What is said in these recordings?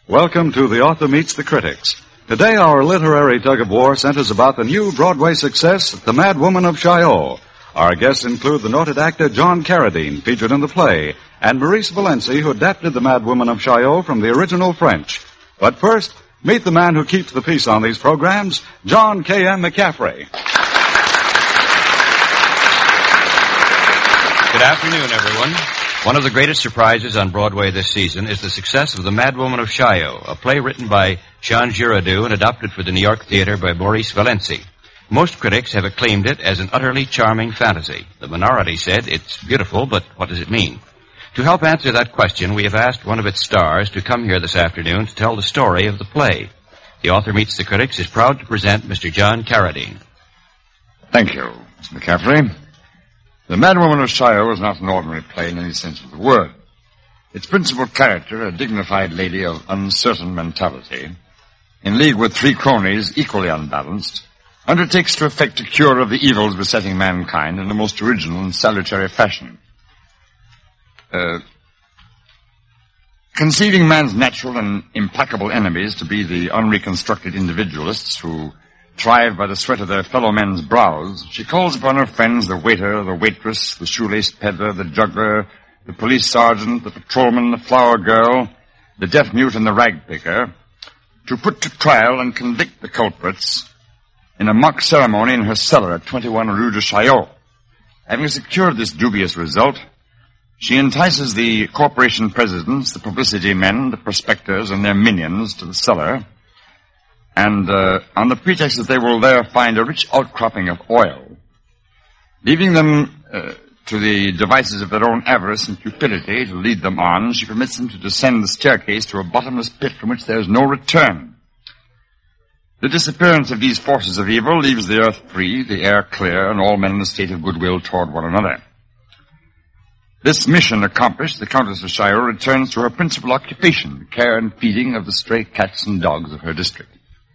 Welcome to The Author Meets the Critics. Today our literary tug-of-war centers about the new Broadway success, The Mad Woman of Chaillot. Our guests include the noted actor John Carradine, featured in the play, and Maurice Valenci, who adapted The Mad Woman of Chaillot from the original French. But first, meet the man who keeps the peace on these programs, John K.M. McCaffrey. Good afternoon, everyone. One of the greatest surprises on Broadway this season is the success of The Mad Woman of Chaillot, a play written by Jean Giraudoux and adapted for the New York Theater by Maurice Valenci. Most critics have acclaimed it as an utterly charming fantasy. The minority said it's beautiful, but what does it mean? To help answer that question, we have asked one of its stars to come here this afternoon to tell the story of the play. The Author Meets the Critics is proud to present Mr. John Carradine. Thank you, Mr. McCaffrey. The Mad Woman of Chaillot is not an ordinary play in any sense of the word. Its principal character, a dignified lady of uncertain mentality, in league with three cronies equally unbalanced, undertakes to effect a cure of the evils besetting mankind in the most original and salutary fashion. Conceiving man's natural and implacable enemies to be the unreconstructed individualists who thrive by the sweat of their fellow men's brows, she calls upon her friends, the waiter, the waitress, the shoelaced peddler, the juggler, the police sergeant, the patrolman, the flower girl, the deaf-mute, and the rag-picker, to put to trial and convict the culprits in a mock ceremony in her cellar at 21 Rue de Chaillot. Having secured this dubious result, she entices the corporation presidents, the publicity men, the prospectors, and their minions to the cellar, and on the pretext that they will there find a rich outcropping of oil, leaving them to the devices of their own avarice and cupidity to lead them on, she permits them to descend the staircase to a bottomless pit from which there is no return. The disappearance of these forces of evil leaves the earth free, the air clear, and all men in a state of goodwill toward one another. This mission accomplished, the Countess of Chaillot returns to her principal occupation, the care and feeding of the stray cats and dogs of her district.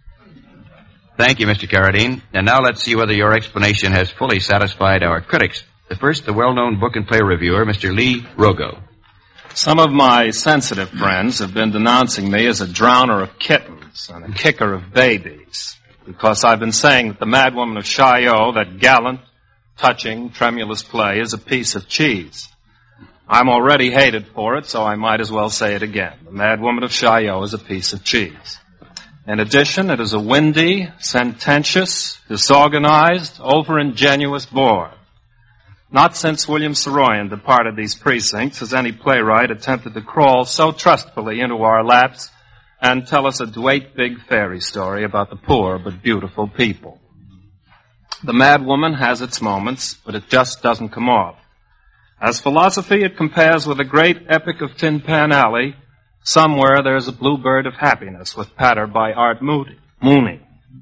Thank you, Mr. Carradine. And now let's see whether your explanation has fully satisfied our critics. First, the well-known book and play reviewer, Mr. Lee Rogo. Some of my sensitive friends have been denouncing me as a drowner of kittens and a kicker of babies, because I've been saying that The Mad Woman of Chaillot, that gallant, touching, tremulous play, is a piece of cheese. I'm already hated for it, so I might as well say it again. The Mad Woman of Chaillot is a piece of cheese. In addition, it is a windy, sententious, disorganized, over-ingenuous bore. Not since William Saroyan departed these precincts has any playwright attempted to crawl so trustfully into our laps and tell us a great big fairy story about the poor but beautiful people. The Mad Woman has its moments, but it just doesn't come off. As philosophy, it compares with the great epic of Tin Pan Alley, Somewhere There's a Bluebird of Happiness, with patter by Art Mooney.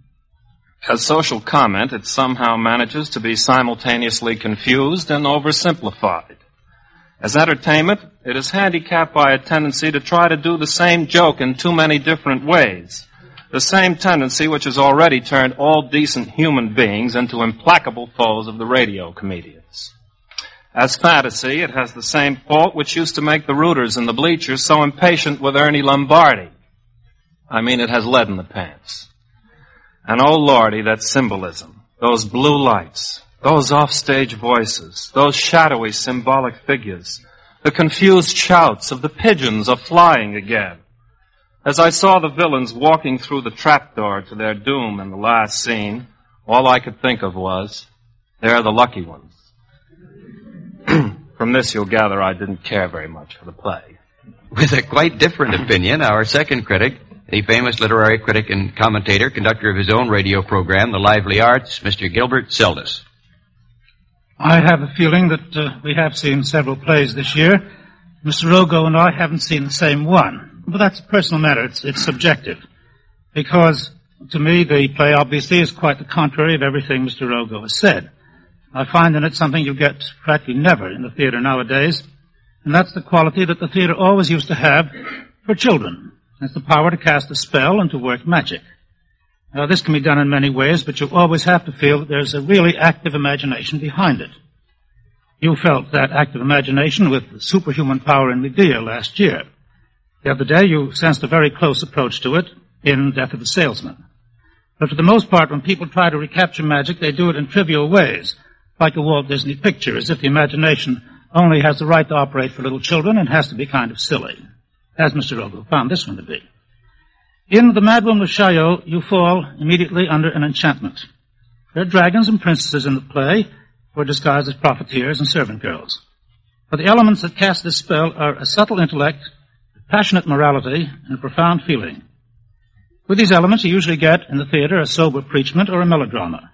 As social comment, it somehow manages to be simultaneously confused and oversimplified. As entertainment, it is handicapped by a tendency to try to do the same joke in too many different ways, the same tendency which has already turned all decent human beings into implacable foes of the radio comedians. As fantasy, it has the same fault which used to make the rooters in the bleachers so impatient with Ernie Lombardi. It has lead in the pants. And oh lordy, that symbolism, those blue lights, those offstage voices, those shadowy symbolic figures, the confused shouts of the pigeons a-flying again. As I saw the villains walking through the trapdoor to their doom in the last scene, all I could think of was, they're the lucky ones. From this, you'll gather I didn't care very much for the play. With a quite different opinion, our second critic, the famous literary critic and commentator, conductor of his own radio program, The Lively Arts, Mr. Gilbert Seldes. I have a feeling that we have seen several plays this year. Mr. Rogo and I haven't seen the same one. But that's a personal matter. It's subjective. Because, to me, the play obviously is quite the contrary of everything Mr. Rogo has said. I find in it something you get practically never in the theater nowadays, and that's the quality that the theater always used to have for children. It's the power to cast a spell and to work magic. Now, this can be done in many ways, but you always have to feel that there's a really active imagination behind it. You felt that active imagination with the superhuman power in Medea last year. The other day you sensed a very close approach to it in Death of the Salesman. But for the most part, when people try to recapture magic, they do it in trivial ways, like a Walt Disney picture, as if the imagination only has the right to operate for little children and has to be kind of silly, as Mr. Rogo found this one to be. In The Mad Woman of Chaillot, you fall immediately under an enchantment. There are dragons and princesses in the play who are disguised as profiteers and servant girls. But the elements that cast this spell are a subtle intellect, passionate morality, and a profound feeling. With these elements, you usually get in the theater a sober preachment or a melodrama.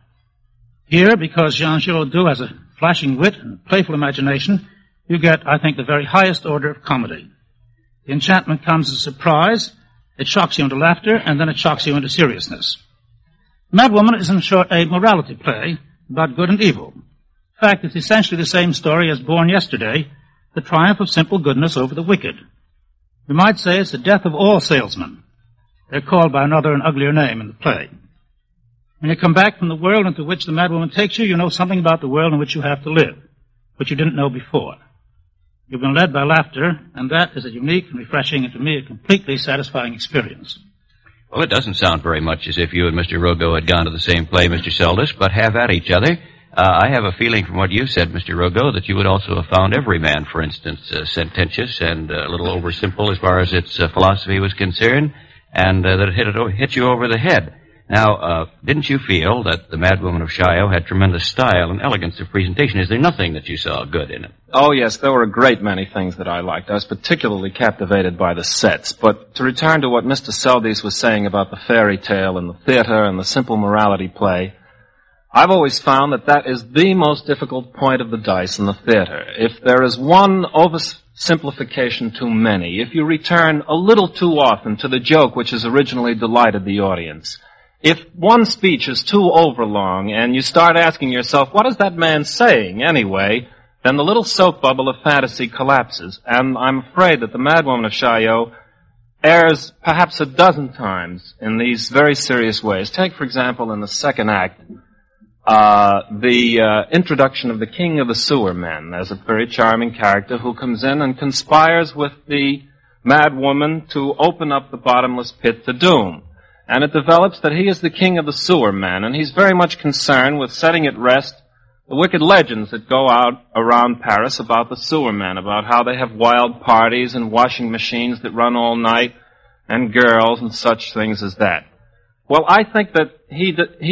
Here, because Jean Giraudoux has a flashing wit and playful imagination, you get, I think, the very highest order of comedy. The enchantment comes as a surprise, it shocks you into laughter, and then it shocks you into seriousness. Mad Woman is, in short, a morality play about good and evil. In fact, it's essentially the same story as Born Yesterday, the triumph of simple goodness over the wicked. We might say it's the death of all salesmen. They're called by another and uglier name in the play. When you come back from the world into which the Mad Woman takes you, you know something about the world in which you have to live, which you didn't know before. You've been led by laughter, and that is a unique and refreshing and, to me, a completely satisfying experience. Well, it doesn't sound very much as if you and Mr. Rogo had gone to the same play, Mr. Seldes, but have at each other. I have a feeling from what you said, Mr. Rogo, that you would also have found Everyman, for instance, sententious and a little oversimple as far as its philosophy was concerned, and that it hit you over the head. Now, didn't you feel that The Mad Woman of Chaillot had tremendous style and elegance of presentation? Is there nothing that you saw good in it? Oh, yes, there were a great many things that I liked. I was particularly captivated by the sets. But to return to what Mr. Seldes was saying about the fairy tale and the theater and the simple morality play, I've always found that that is the most difficult point of the dice in the theater. If there is one oversimplification too many, if you return a little too often to the joke which has originally delighted the audience, if one speech is too overlong and you start asking yourself, what is that man saying anyway, then the little soap bubble of fantasy collapses. And I'm afraid that The Mad Woman of Chaillot airs perhaps a dozen times in these very serious ways. Take, for example, in the second act, the introduction of the King of the Sewer Men as a very charming character who comes in and conspires with the Mad Woman to open up the bottomless pit to doom. And it develops that he is the king of the sewer men, and he's very much concerned with setting at rest the wicked legends that go out around Paris about the sewer men, about how they have wild parties and washing machines that run all night, and girls and such things as that. Well, I think that he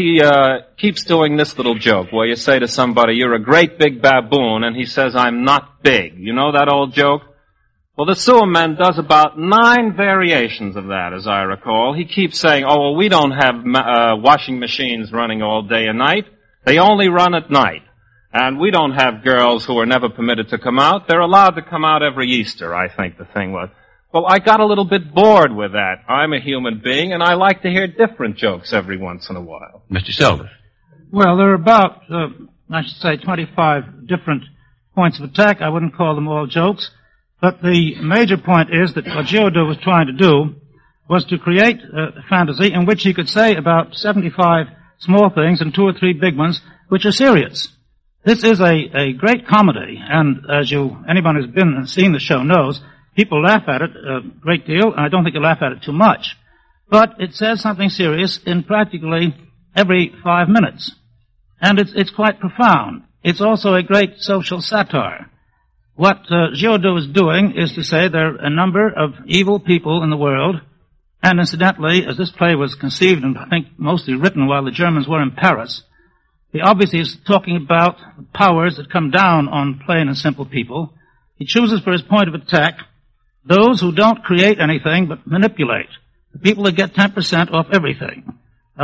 keeps doing this little joke where you say to somebody, you're a great big baboon, and he says, I'm not big. You know that old joke? Well, the sewer man does about 9 variations of that, as I recall. He keeps saying, oh, well, we don't have washing machines running all day and night. They only run at night. And we don't have girls who are never permitted to come out. They're allowed to come out every Easter, I think the thing was. Well, I got a little bit bored with that. I'm a human being, and I like to hear different jokes every once in a while. Mr. Seldes. Well, there are about, I should say, 25 different points of attack. I wouldn't call them all jokes. But the major point is that what Giraudoux was trying to do was to create a fantasy in which he could say about 75 small things and 2 or 3 big ones which are serious. This is a great comedy, and as anyone who's been and seen the show knows, people laugh at it a great deal, and I don't think you laugh at it too much. But it says something serious in practically every 5 minutes. And it's quite profound. It's also a great social satire. What Giraudoux is doing is to say there are a number of evil people in the world, and incidentally, as this play was conceived and I think mostly written while the Germans were in Paris, he obviously is talking about the powers that come down on plain and simple people. He chooses for his point of attack those who don't create anything but manipulate, the people that get 10% off everything,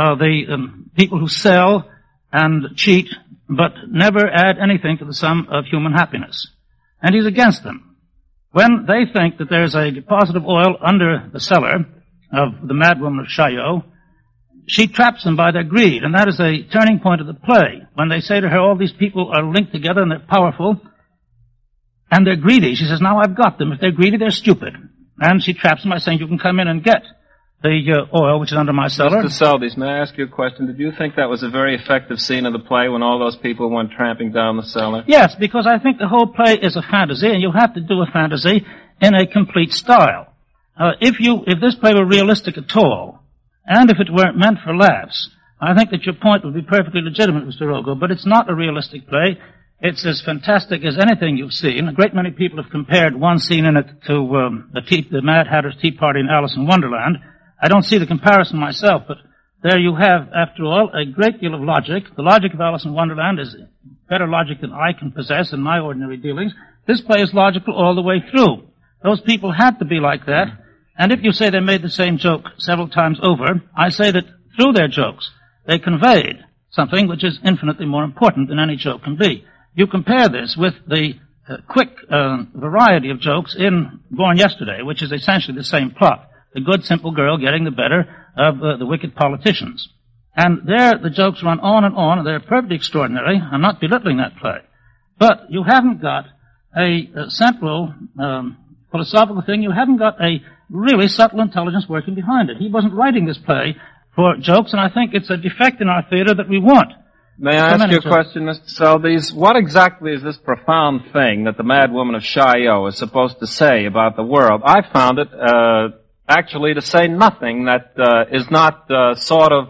the people who sell and cheat but never add anything to the sum of human happiness. And he's against them. When they think that there's a deposit of oil under the cellar of the Mad Woman of Chaillot, she traps them by their greed, and that is a turning point of the play. When they say to her, all these people are linked together and they're powerful, and they're greedy, she says, now I've got them. If they're greedy, they're stupid. And she traps them by saying, you can come in and get the oil which is under my cellar. Mr. Seldes, may I ask you a question? Did you think that was a very effective scene of the play when all those people went tramping down the cellar? Yes, because I think the whole play is a fantasy, and you have to do a fantasy in a complete style. if this play were realistic at all, and if it weren't meant for laughs, I think that your point would be perfectly legitimate, Mr. Rogo, but it's not a realistic play. It's as fantastic as anything you've seen. A great many people have compared one scene in it to the Mad Hatter's Tea Party in Alice in Wonderland. I don't see the comparison myself, but there you have, after all, a great deal of logic. The logic of Alice in Wonderland is better logic than I can possess in my ordinary dealings. This play is logical all the way through. Those people had to be like that. And if you say they made the same joke several times over, I say that through their jokes, they conveyed something which is infinitely more important than any joke can be. You compare this with the quick variety of jokes in Born Yesterday, which is essentially the same plot. The good, simple girl getting the better of the wicked politicians. And there the jokes run on, and they're perfectly extraordinary. I'm not belittling that play. But you haven't got a central philosophical thing. You haven't got a really subtle intelligence working behind it. He wasn't writing this play for jokes, and I think it's a defect in our theater that we want. May I ask you a question, Mr. Seldes? What exactly is this profound thing that the Mad Woman of Chaillot is supposed to say about the world? I found it actually to say nothing that is not sort of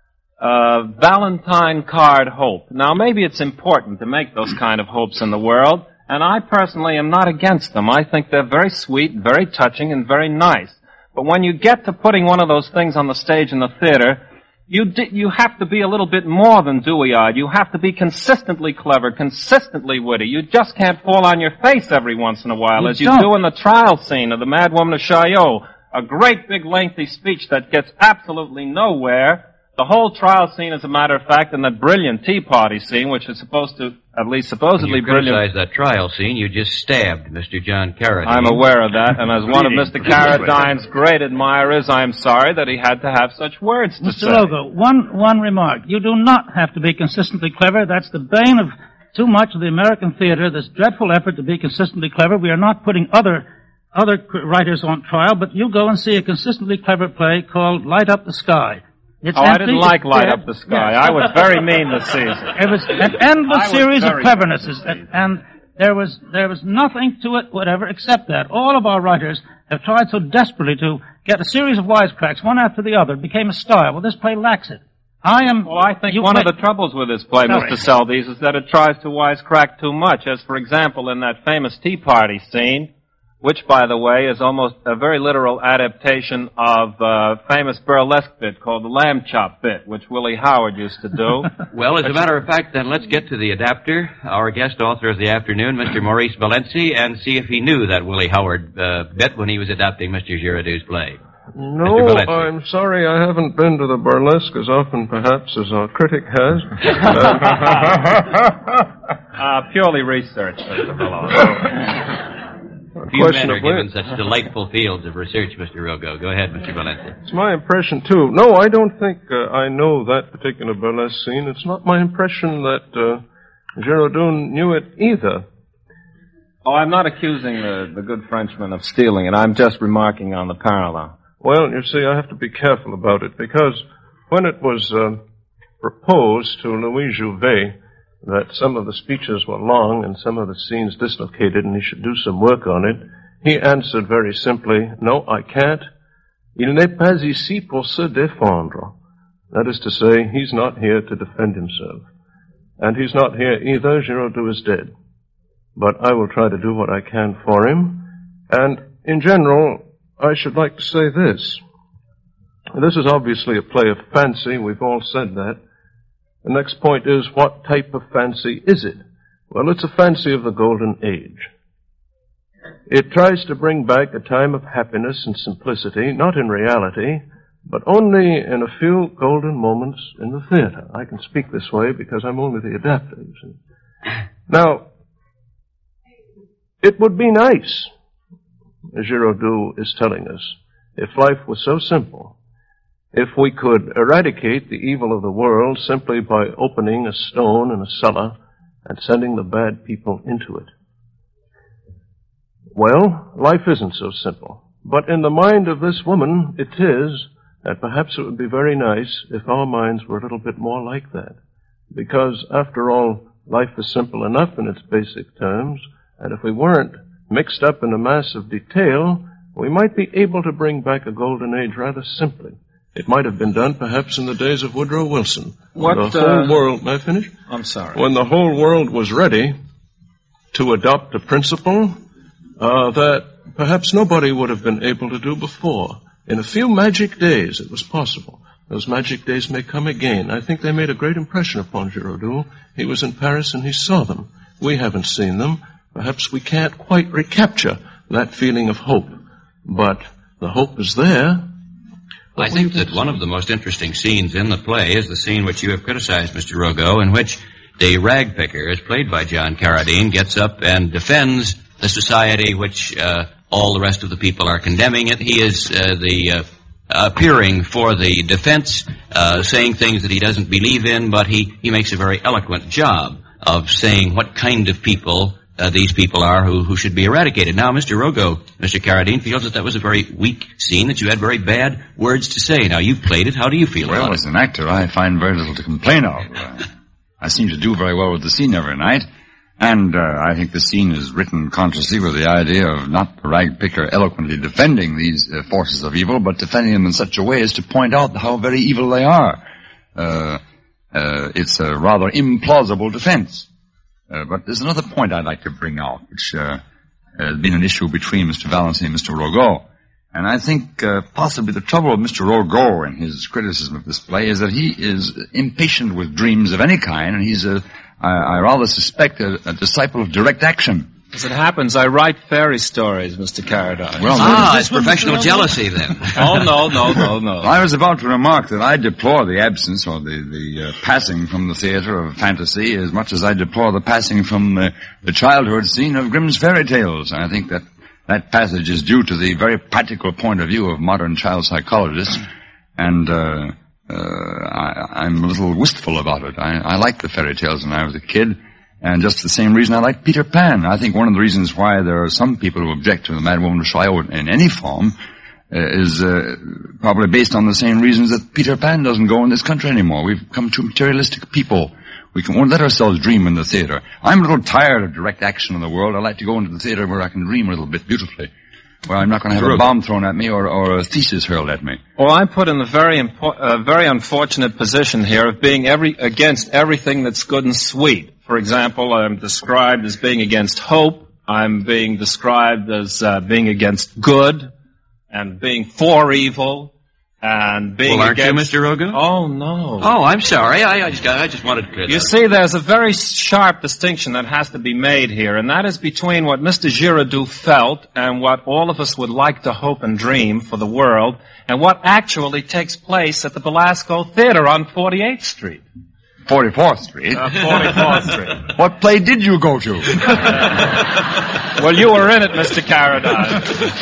Valentine card hope. Now, maybe it's important to make those kind of hopes in the world, and I personally am not against them. I think they're very sweet, very touching, and very nice. But when you get to putting one of those things on the stage in the theater, you have to be a little bit more than dewy-eyed. You have to be consistently clever, consistently witty. You just can't fall on your face every once in a while, as you do in the trial scene of the Mad Woman of Chaillot. A great big lengthy speech that gets absolutely nowhere. The whole trial scene, as a matter of fact, and that brilliant tea party scene, which is supposed to, at least supposedly brilliant. You criticized that trial scene, you just stabbed Mr. John Carradine. I'm aware of that, and as one of Mr. Carradine's great admirers, I am sorry that he had to have such words to say. Mr. Rogo, one remark. You do not have to be consistently clever. That's the bane of too much of the American theater, this dreadful effort to be consistently clever. We are not putting other writers on trial, but you go and see a consistently clever play called Light Up the Sky. I didn't like Light Up the Sky. Yes. I was very mean this season. It was an endless series of clevernesses, and there was nothing to it whatever except that. All of our writers have tried so desperately to get a series of wisecracks, one after the other. It became a style. Well, this play lacks it. I think one of the troubles with this play, Mr. Seldes, is that it tries to wisecrack too much, as, for example, in that famous tea party scene, which, by the way, is almost a very literal adaptation of a famous burlesque bit called the Lamb Chop bit, which Willie Howard used to do. Well, as a matter of fact, then let's get to the adapter, our guest author of the afternoon, Mr. Maurice Valenci, and see if he knew that Willie Howard bit when he was adapting Mr. Girardot's play. No, I'm sorry I haven't been to the burlesque as often, perhaps, as our critic has. Purely research, Mr. Malone. Few men are given such delightful fields of research, Mr. Rogo. Go ahead, Mr. Valenci. It's my impression, too. No, I don't think I know that particular burlesque scene. It's not my impression that Girardot knew it either. Oh, I'm not accusing the good Frenchman of stealing it. I'm just remarking on the parallel. Well, you see, I have to be careful about it, because when it was proposed to Louis Jouvet that some of the speeches were long and some of the scenes dislocated and he should do some work on it, he answered very simply, "No, I can't. Il n'est pas ici pour se défendre." That is to say, he's not here to defend himself. And he's not here either. Girardot is dead. But I will try to do what I can for him. And in general, I should like to say this. This is obviously a play of fancy. We've all said that. The next point is, what type of fancy is it? Well, it's a fancy of the Golden Age. It tries to bring back a time of happiness and simplicity, not in reality, but only in a few golden moments in the theater. I can speak this way because I'm only the adapter, you see. Now, it would be nice, as Girardot is telling us, if life was so simple, if we could eradicate the evil of the world simply by opening a stone in a cellar and sending the bad people into it. Well, life isn't so simple. But in the mind of this woman, it is, and perhaps it would be very nice if our minds were a little bit more like that. Because, after all, life is simple enough in its basic terms, and if we weren't mixed up in a mass of detail, we might be able to bring back a golden age rather simply. It might have been done perhaps in the days of Woodrow Wilson. When the whole world, may I finish? I'm sorry. When the whole world was ready to adopt a principle that perhaps nobody would have been able to do before. In a few magic days, it was possible. Those magic days may come again. I think they made a great impression upon Giraudoux. He was in Paris and he saw them. We haven't seen them. Perhaps we can't quite recapture that feeling of hope. But the hope is there. I think that one of the most interesting scenes in the play is the scene which you have criticized, Mr. Rogo, in which the ragpicker, as played by John Carradine, gets up and defends the society which all the rest of the people are condemning it. He is appearing for the defense, saying things that he doesn't believe in, but he makes a very eloquent job of saying what kind of people these people are who should be eradicated. Now, Mr. Rogo, Mr. Carradine, feels that was a very weak scene, that you had very bad words to say. Now, you've played it. How do you feel about it? Well, as an actor, I find very little to complain of. I seem to do very well with the scene every night. And I think the scene is written consciously with the idea of not the ragpicker eloquently defending these forces of evil, but defending them in such a way as to point out how very evil they are. It's a rather implausible defense. But there's another point I'd like to bring out, which has been an issue between Mr. Valency and Mr. Rogo. And I think possibly the trouble with Mr. Rogo and his criticism of this play is that he is impatient with dreams of any kind, and he's I rather suspect a disciple of direct action. As it happens, I write fairy stories, Mr. Carradine. Well, it's professional jealousy, then. Oh, no. I was about to remark that I deplore the absence or the passing from the theater of fantasy as much as I deplore the passing from the childhood scene of Grimm's fairy tales. And I think that passage is due to the very practical point of view of modern child psychologists. And I'm a little wistful about it. I liked the fairy tales when I was a kid. And just the same reason I like Peter Pan. I think one of the reasons why there are some people who object to the Mad Woman of Chaillot in any form is probably based on the same reasons that Peter Pan doesn't go in this country anymore. We've become too materialistic people. We won't let ourselves dream in the theater. I'm a little tired of direct action in the world. I like to go into the theater where I can dream a little bit beautifully, where I'm not going to have a bomb thrown at me or a thesis hurled at me. Well, I'm put in the very unfortunate position here of being against everything that's good and sweet. For example, I'm described as being against hope. I'm being described as being against good and being for evil and being aren't against... you, Mr. Rogo? Oh, no. Oh, I'm sorry. I just wanted to clear that. You see, there's a very sharp distinction that has to be made here, and that is between what Mr. Giraudoux felt and what all of us would like to hope and dream for the world and what actually takes place at the Belasco Theater on 48th Street. 44th Street? 44th Street. What play did you go to? Well, you were in it, Mr. Carradine.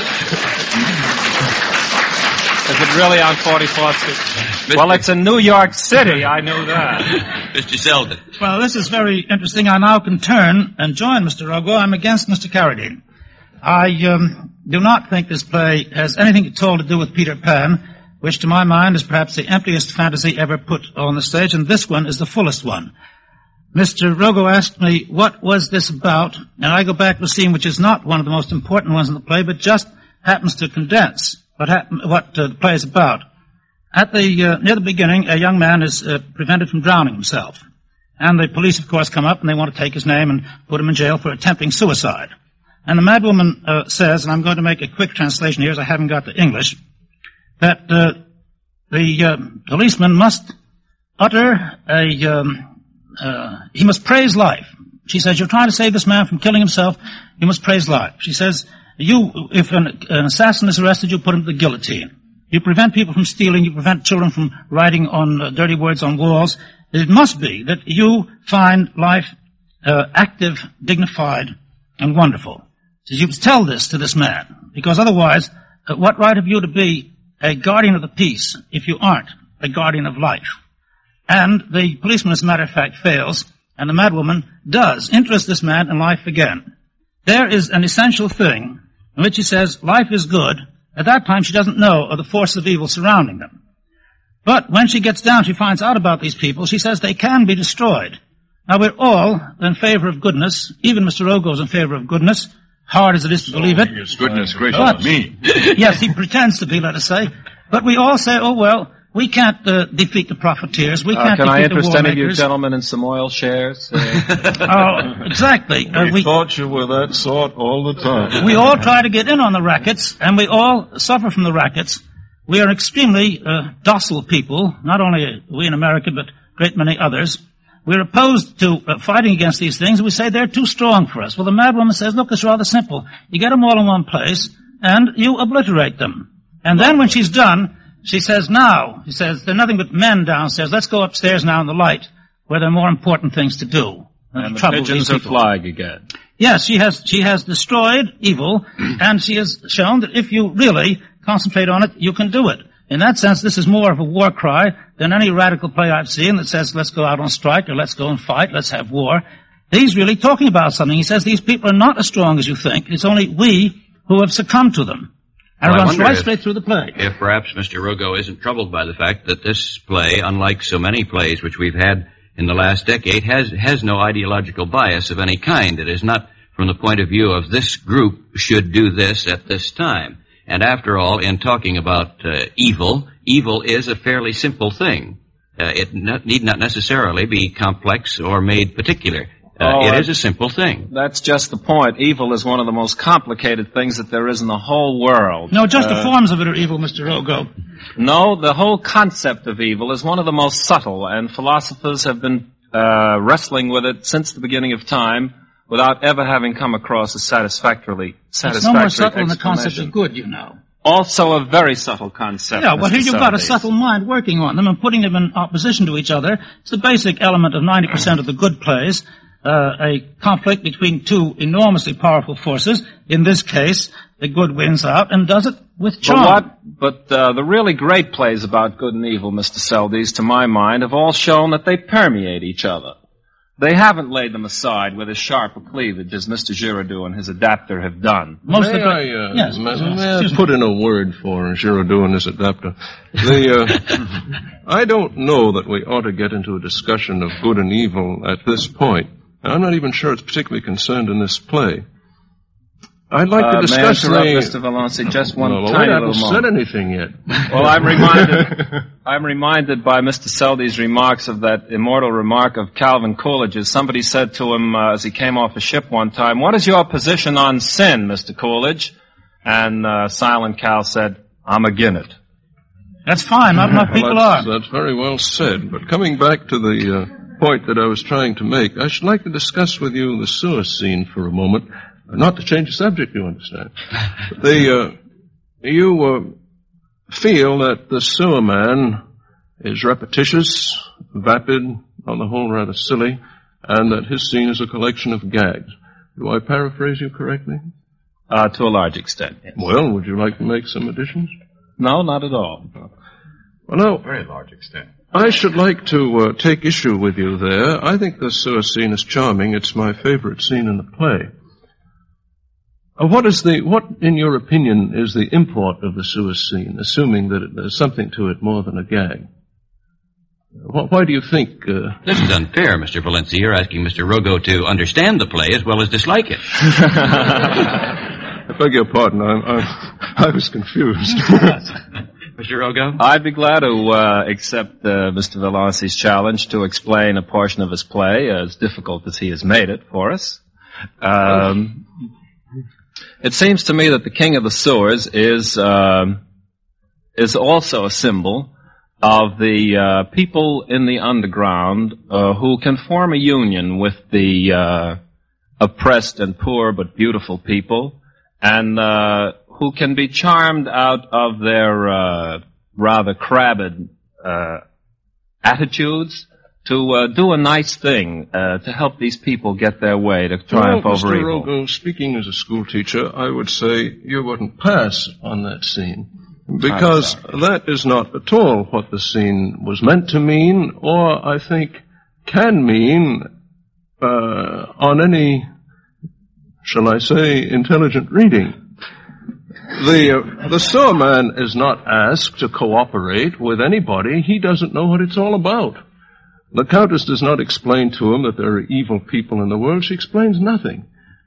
Is it really on 44th Street? Well, it's in New York City. I knew that. Mr. Selden. Well, this is very interesting. I now can turn and join Mr. Rogo. I'm against Mr. Carradine. I do not think this play has anything at all to do with Peter Pan, which to my mind is perhaps the emptiest fantasy ever put on the stage, and this one is the fullest one. Mr. Rogo asked me, what was this about? And I go back to a scene which is not one of the most important ones in the play, but just happens to condense what the play is about. At the near the beginning, a young man is prevented from drowning himself. And the police, of course, come up and they want to take his name and put him in jail for attempting suicide. And the madwoman says, and I'm going to make a quick translation here as I haven't got the English, that the policeman must utter he must praise life. She says, you're trying to save this man from killing himself, you must praise life. She says, if an assassin is arrested, you put him to the guillotine. You prevent people from stealing, you prevent children from writing on dirty words on walls. It must be that you find life active, dignified, and wonderful. So you must tell this to this man, because otherwise, what right have you to be a guardian of the peace if you aren't a guardian of life? And the policeman, as a matter of fact, fails, and the madwoman does interest this man in life again. There is an essential thing in which he says life is good. At that time, she doesn't know of the force of evil surrounding them. But when she gets down, she finds out about these people. She says they can be destroyed. Now, we're all in favor of goodness. Even Mr. Rogo is in favor of goodness. hard as it is to believe it. Goodness gracious But- me. Yes, he pretends to be, let us say. But we all say, oh, well, we can't defeat the profiteers. We can't Can I defeat the interest war any of you makers. gentlemen in some oil shares? Oh, exactly. We thought you were that sort all the time. We all try to get in on the rackets, and we all suffer from the rackets. We are extremely docile people, not only we in America, but a great many others. We're opposed to fighting against these things. We say they're too strong for us. Well, the madwoman says, look, it's rather simple. You get them all in one place, and you obliterate them. And then when she's done, she says, now, she says, there are nothing but men downstairs. Let's go upstairs now in the light, where there are more important things to do. And the trouble pigeons these are people. flying again. Yes, she has destroyed evil, and she has shown that if you really concentrate on it, you can do it. In that sense, this is more of a war cry than any radical play I've seen that says, let's go out on strike, or let's go and fight, let's have war. He's really talking about something. He says these people are not as strong as you think. It's only we who have succumbed to them. And Well, it I runs wonder right if- straight through the play. If perhaps Mr. Rogo isn't troubled by the fact that this play, unlike so many plays which we've had in the last decade, has no ideological bias of any kind. It is not from the point of view of this group should do this at this time. And after all, in talking about evil is a fairly simple thing. It need not necessarily be complex or made particular. It is a simple thing. That's just the point. Evil is one of the most complicated things that there is in the whole world. No, just the forms of it are evil, Mr. Rogo. No, the whole concept of evil is one of the most subtle, and philosophers have been wrestling with it since the beginning of time without ever having come across a satisfactory It's no more subtle than the concept explanation. of good, you know. Also a very subtle concept. Yeah, well, Mr. here you've got a Seldes. subtle mind working on them and putting them in opposition to each other. It's the basic element of 90% of the good plays. A conflict between two enormously powerful forces. In this case, the good wins out and does it with charm. But the really great plays about good and evil, Mr. Seldes, to my mind, have all shown that they permeate each other. They haven't laid them aside with as sharp a cleavage as Mr. Giraudoux and his adapter have done. Most of May the I, yes, may excuse I me. put in a word for Giraudoux and his adapter? I don't know that we ought to get into a discussion of good and evil at this point. I'm not even sure it's particularly concerned in this play. I'd like to discuss may I interrupt, Mr. Valenci, just one No, tiny I little haven't moment. said anything yet. Well, I'm reminded by Mr. Seldes' remarks of that immortal remark of Calvin Coolidge's. Somebody said to him as he came off a ship one time, "What is your position on sin, Mr. Coolidge?" And Silent Cal said, "I'm agin it." That's fine. Not enough people are. That's very well said. But coming back to the point that I was trying to make, I should like to discuss with you the sewer scene for a moment. Not to change the subject, you understand. You feel that the sewer man is repetitious, vapid, on the whole rather silly, and that his scene is a collection of gags. Do I paraphrase you correctly? To a large extent. Yes. Well, would you like to make some additions? No, not at all. Well, now, Very large extent. I should like to take issue with you there. I think the sewer scene is charming. It's my favorite scene in the play. What, in your opinion, is the import of the sewer scene, assuming that there's something to it more than a gag? Why do you think... This is unfair, Mr. Valenci. You're asking Mr. Rogo to understand the play as well as dislike it. I beg your pardon, I was confused. Mr. Rogo? I'd be glad to accept Mr. Valanci's challenge to explain a portion of his play, as difficult as he has made it for us. It seems to me that the King of the Sewers is also a symbol of the people in the underground who can form a union with the oppressed and poor but beautiful people, and who can be charmed out of their rather crabbed attitudes to do a nice thing to help these people get their way, to triumph over Mr. evil. Rogo, speaking as a school teacher, I would say you wouldn't pass on that scene. Because that is not at all what the scene was meant to mean, or I think can mean on any, shall I say, intelligent reading. The sewer man is not asked to cooperate with anybody. He doesn't know what it's all about. The Countess does not explain to him that there are evil people in the world. She explains nothing.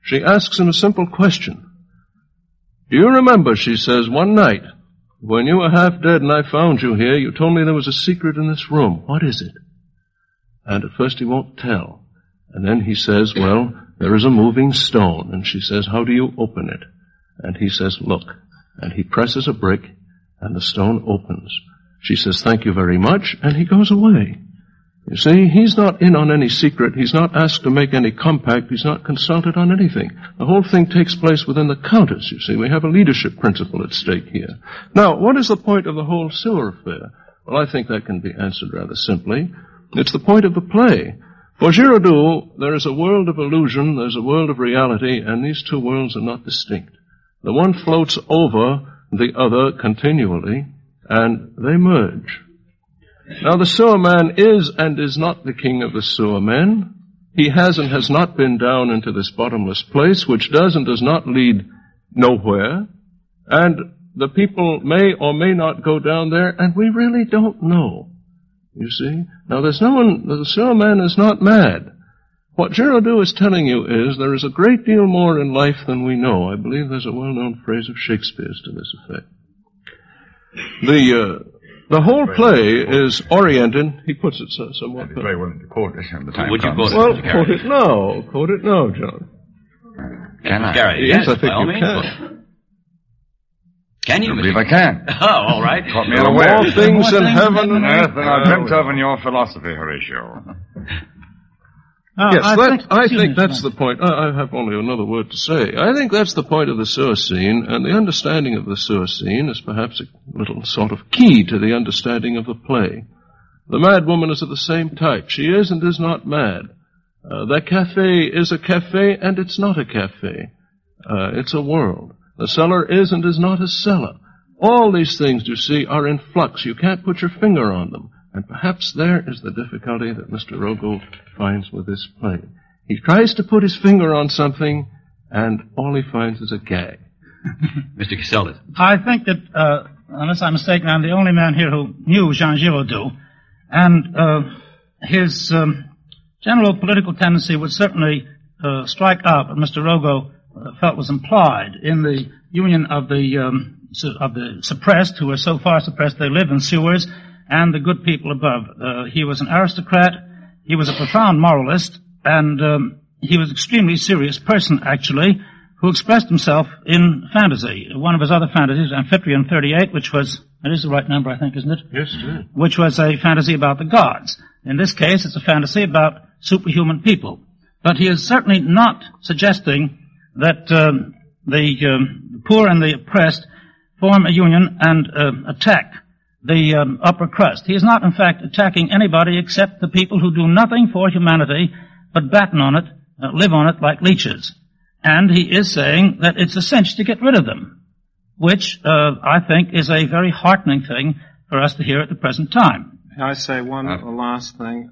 She asks him a simple question. Do you remember, she says, one night, when you were half dead and I found you here, you told me there was a secret in this room. What is it? And at first he won't tell. And then he says, well, there is a moving stone. And she says, how do you open it? And he says, look. And he presses a brick, and the stone opens. She says, thank you very much, and he goes away. You see, he's not in on any secret. He's not asked to make any compact. He's not consulted on anything. The whole thing takes place within the Countess, you see. We have a leadership principle at stake here. Now, what is the point of the whole sewer affair? Well, I think that can be answered rather simply. It's the point of the play. For Giraudoux, there is a world of illusion, there's a world of reality, and these two worlds are not distinct. The one floats over the other continually, and they merge. Now, the sewer man is and is not the king of the sewer men. He has and has not been down into this bottomless place, which does and does not lead nowhere. And the people may or may not go down there, and we really don't know. You see? Now, there's no one, the sewer man is not mad. What Giraudoux is telling you is there is a great deal more in life than we know. I believe there's a well-known phrase of Shakespeare's to this effect. The whole play is oriented, he puts it somewhat... I'd be very willing to quote it when the time Would you comes. quote it? Well, quote it now. Quote it now, John. Can I? Gary, Yes, I think by all you means. can. Can you? I believe I can. Oh, all right. Caught me There are unaware. more things in heaven and Earth earth than I dreamt of in your philosophy, Horatio. Yes, I excuse think me, that's the point. I have only another word to say. I think that's the point of the sewer scene, and the understanding of the sewer scene is perhaps a little sort of key to the understanding of the play. The mad woman is of the same type. She is and is not mad. The cafe is a cafe, and it's not a cafe. It's a world. The cellar is and is not a cellar. All these things, you see, are in flux. You can't put your finger on them. And perhaps there is the difficulty that Mr. Rogo finds with this play. He tries to put his finger on something, and all he finds is a gag. Mr. Casellas. I think that, unless I'm mistaken, I'm the only man here who knew Jean Giraudoux, and his general political tendency would certainly strike out what Mr. Rogo felt was implied in the union of the suppressed, who are so far suppressed they live in sewers, and the good people above. He was an aristocrat, he was a profound moralist, and he was an extremely serious person, actually, who expressed himself in fantasy. One of his other fantasies, Amphitryon 38, which was, that is the right number, I think, isn't it? Yes, sir. Which was a fantasy about the gods. In this case, it's a fantasy about superhuman people. But he is certainly not suggesting that the poor and the oppressed form a union and attack the upper crust. He is not, in fact, attacking anybody except the people who do nothing for humanity but batten on it, live on it like leeches. And he is saying that it's a cinch to get rid of them, which I think is a very heartening thing for us to hear at the present time. May I say one last thing?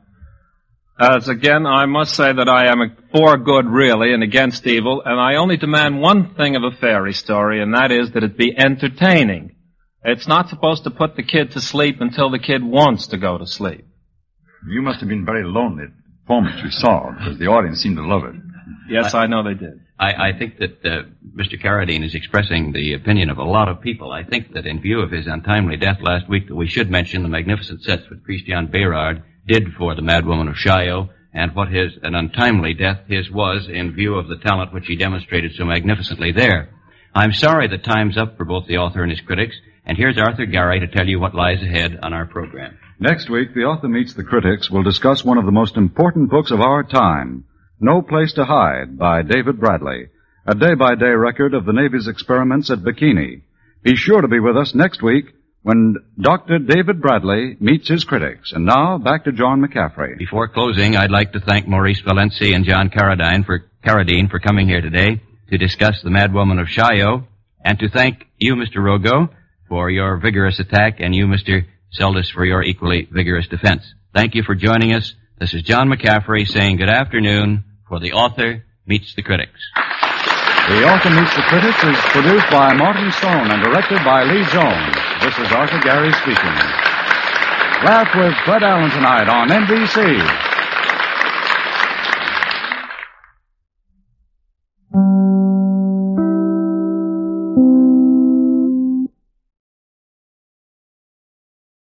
As again, I must say that I am for good, really, and against evil, and I only demand one thing of a fairy story, and that is that it be entertaining. It's not supposed to put the kid to sleep until the kid wants to go to sleep. You must have been very lonely at the performance you saw, because the audience seemed to love it. Yes, I know they did. I think that Mr. Carradine is expressing the opinion of a lot of people. I think that in view of his untimely death last week, that we should mention the magnificent sets that Christian Bérard did for the Mad Woman of Chaillot, and what an untimely death his was in view of the talent which he demonstrated so magnificently there. I'm sorry that time's up for both the author and his critics, and here's Arthur Gary to tell you what lies ahead on our program. Next week, the author meets the critics will discuss one of the most important books of our time, No Place to Hide, by David Bradley, a day-by-day record of the Navy's experiments at Bikini. Be sure to be with us next week when Dr. David Bradley meets his critics. And now, back to John McCaffrey. Before closing, I'd like to thank Maurice Valenci and John Carradine for coming here today to discuss The Mad Woman of Chaillot, and to thank you, Mr. Rogo, for your vigorous attack, and you, Mr. Seldes, for your equally vigorous defense. Thank you for joining us. This is John McCaffrey saying good afternoon for The Author Meets the Critics. The Author Meets the Critics is produced by Martin Stone and directed by Lee Jones. This is Arthur Gary speaking. Laugh with Fred Allen tonight on NBC.